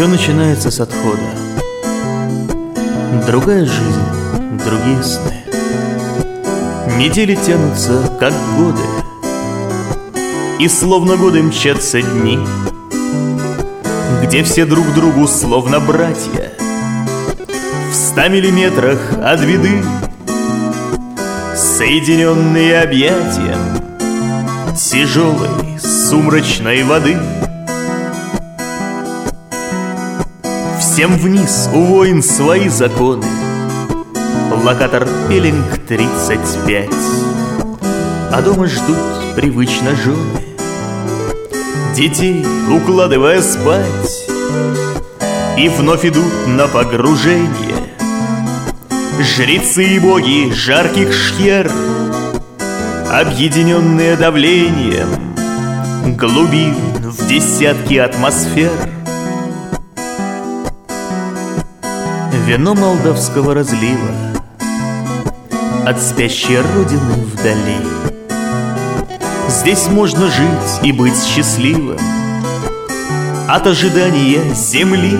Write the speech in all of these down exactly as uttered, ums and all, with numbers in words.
Все начинается с отхода. Другая жизнь, другие сны. Недели тянутся, как годы, и словно годы мчатся дни, где все друг другу словно братья в ста миллиметрах от беды, соединенные объятием тяжелой сумрачной воды. Всем вниз, у войн свои законы. Локатор Пелинг тридцать пять, а дома ждут привычно жены, детей укладывая спать, и вновь идут на погружение жрецы и боги жарких шхер, объединенные давлением глубин в десятки атмосфер. Вино молдавского разлива от спящей родины вдали. Здесь можно жить и быть счастливым от ожидания земли,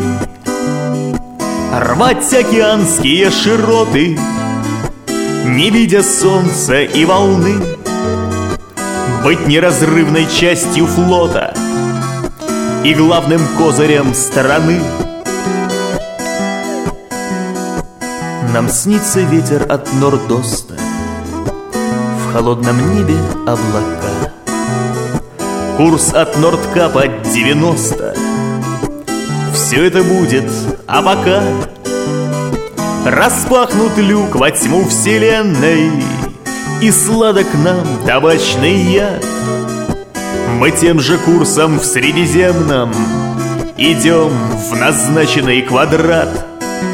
рвать океанские широты, не видя солнца и волны, быть неразрывной частью флота и главным козырем страны. Нам снится ветер от нордоста, в холодном небе облака. Курс от Нордкапа девяносто. Все это будет, а пока распахнут люк во тьму вселенной, и сладок нам табачный яд. Мы тем же курсом в Средиземном идем в назначенный квадрат.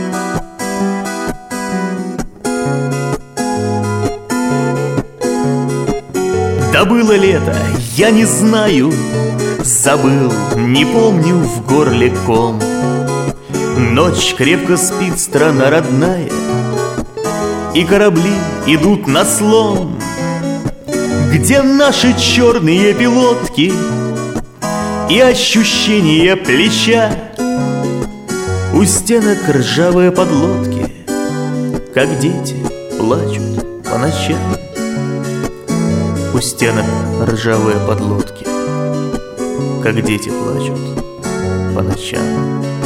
Да было лето, я не знаю, забыл, не помню в горле ком. Ночь крепко спит страна родная, и корабли идут на слом. Где наши черные пилотки и ощущение плеча? У стенок ржавые подлодки, как дети плачут по ночам. У стенок ржавые подлодки, как дети плачут по ночам.